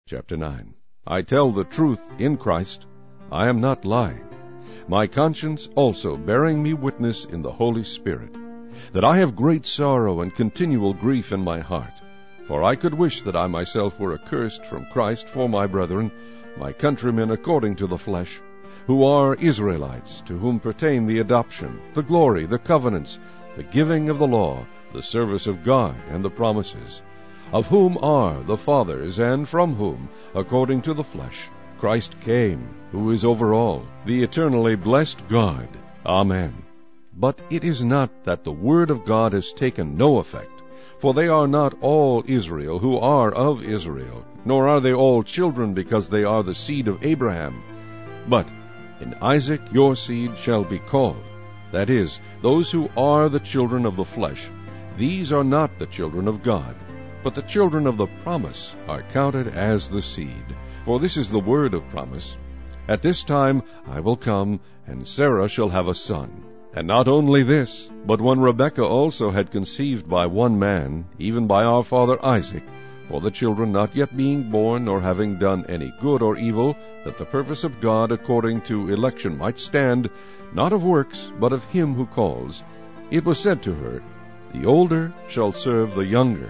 Chapter 9. I tell the truth in Christ, I am not lying, my conscience also bearing me witness in the Holy Spirit, that I have great sorrow and continual grief in my heart. For I could wish that I myself were accursed from Christ for my brethren, my countrymen according to the flesh, who are Israelites, to whom pertain the adoption, the glory, the covenants, the giving of the law, the service of God, and the promises, of whom are the fathers, and from whom, according to the flesh, Christ came, who is over all, the eternally blessed God. Amen. But it is not that the word of God has taken no effect, for they are not all Israel who are of Israel, nor are they all children because they are the seed of Abraham. But in Isaac your seed shall be called, that is, those who are the children of the flesh. These are not the children of God, but the children of the promise are counted as the seed. For this is the word of promise, At this time I will come, and Sarah shall have a son. And not only this, but when Rebekah also had conceived by one man, even by our father Isaac, for the children not yet being born, nor having done any good or evil, that the purpose of God according to election might stand, not of works, but of him who calls, it was said to her, The older shall serve the younger.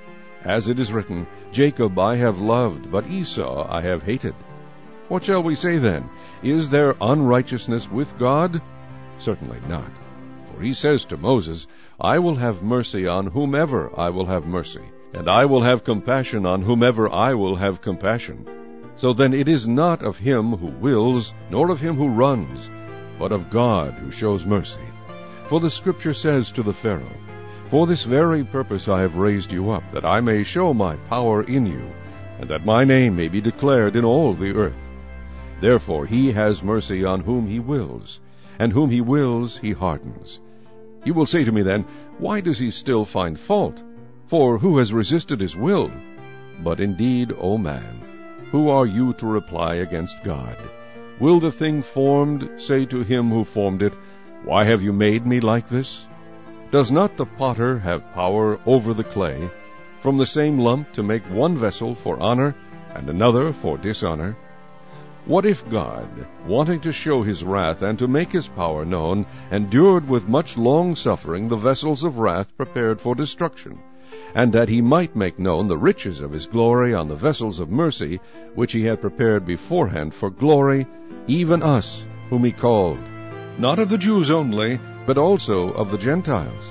As it is written, Jacob I have loved, but Esau I have hated. What shall we say then? Is there unrighteousness with God? Certainly not. For he says to Moses, I will have mercy on whomever I will have mercy, and I will have compassion on whomever I will have compassion. So then it is not of him who wills, nor of him who runs, but of God who shows mercy. For the Scripture says to the Pharaoh, For this very purpose I have raised you up, that I may show my power in you, and that my name may be declared in all the earth. Therefore he has mercy on whom he wills, and whom he wills he hardens. You will say to me then, Why does he still find fault? For who has resisted his will? But indeed, O man, who are you to reply against God? Will the thing formed say to him who formed it, Why have you made me like this? Does not the potter have power over the clay, from the same lump to make one vessel for honor, and another for dishonor? What if God, wanting to show his wrath and to make his power known, endured with much long-suffering the vessels of wrath prepared for destruction, and that he might make known the riches of his glory on the vessels of mercy, which he had prepared beforehand for glory, even us, whom he called, not of the Jews only, but also of the Gentiles?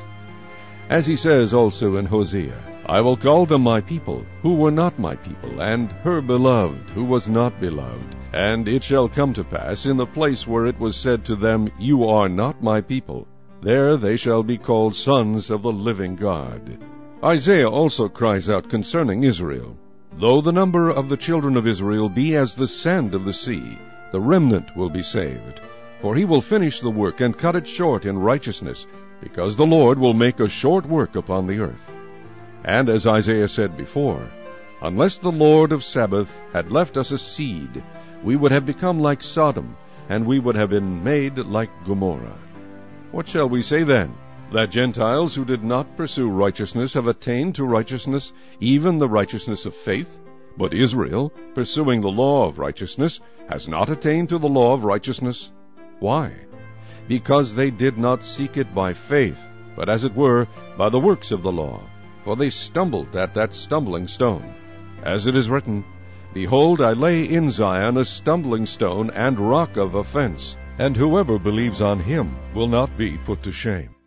As he says also in Hosea, I will call them my people, who were not my people, and her beloved, who was not beloved. And it shall come to pass, in the place where it was said to them, You are not my people, there they shall be called sons of the living God. Isaiah also cries out concerning Israel, Though the number of the children of Israel be as the sand of the sea, the remnant will be saved. For he will finish the work and cut it short in righteousness, because the Lord will make a short work upon the earth. And as Isaiah said before, Unless the Lord of Sabaoth had left us a seed, we would have become like Sodom, and we would have been made like Gomorrah. What shall we say then? That Gentiles who did not pursue righteousness have attained to righteousness, even the righteousness of faith? But Israel, pursuing the law of righteousness, has not attained to the law of righteousness. Why? Because they did not seek it by faith, but as it were, by the works of the law. For they stumbled at that stumbling stone. As it is written, Behold, I lay in Zion a stumbling stone and rock of offense, and whoever believes on him will not be put to shame.